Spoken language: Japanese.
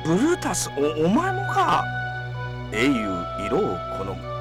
ブルータス、お前もか。英雄色を好む。